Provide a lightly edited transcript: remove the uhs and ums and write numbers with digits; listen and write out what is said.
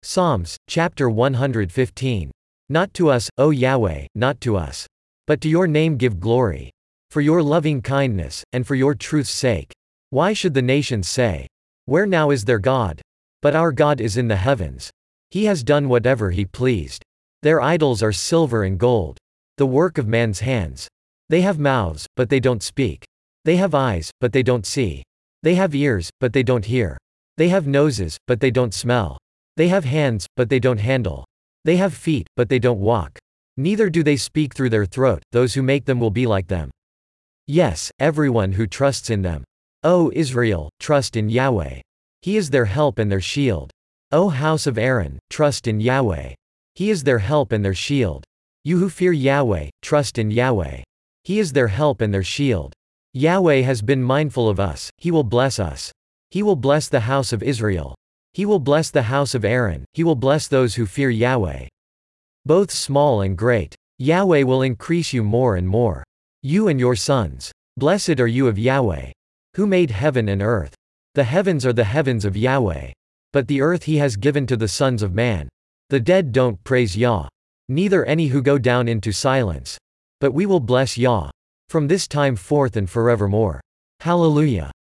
Psalms, chapter 115. Not to us, O Yahweh, not to us. But to your name give glory. For your loving kindness, and for your truth's sake. Why should the nations say, where now is their God? But our God is in the heavens. He has done whatever he pleased. Their idols are silver and gold, the work of man's hands. They have mouths, but they don't speak. They have eyes, but they don't see. They have ears, but they don't hear. They have noses, but they don't smell. They have hands, but they don't handle. They have feet, but they don't walk. Neither do they speak through their throat. Those who make them will be like them. Yes, everyone who trusts in them. O Israel, trust in Yahweh. He is their help and their shield. O house of Aaron, trust in Yahweh. He is their help and their shield. You who fear Yahweh, trust in Yahweh. He is their help and their shield. Yahweh has been mindful of us, he will bless us. He will bless the house of Israel. He will bless the house of Aaron, he will bless those who fear Yahweh. Both small and great. Yahweh will increase you more and more. You and your sons. Blessed are you of Yahweh. Who made heaven and earth? The heavens are the heavens of Yahweh. But the earth he has given to the sons of man. The dead don't praise Yah. Neither any who go down into silence. But we will bless Yah. From this time forth and forevermore. Hallelujah.